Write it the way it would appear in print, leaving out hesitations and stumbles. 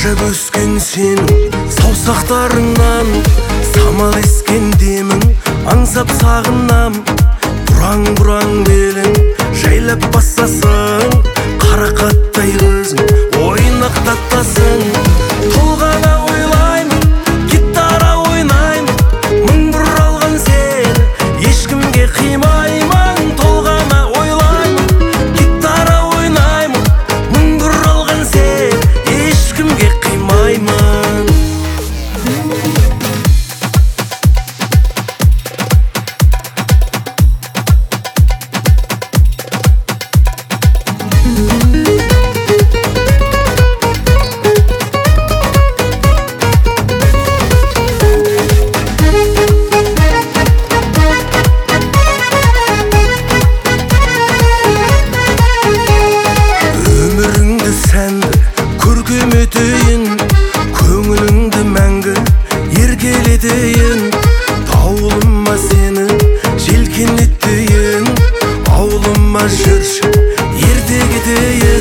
жап өскен сенің саусақтарыңнан самал ескен демің аңсап сағынам. Бұраң белің жайлап басасың, қарақаттай көзің ойнақтатасың. Толғана ойлаймын, гитара ойнаймын, мың бұралған сен ешкімге қимаймын. Толғана ойлаймын, гитара ойнаймын, мың бұралған сен ешкімге қимаймын. Өміріңді сәнді көркем етейін, көңіліңді мәңгі еркелетейін. Дауылыма сені желкенетейін, ауылыма жүрші ерте кетейін.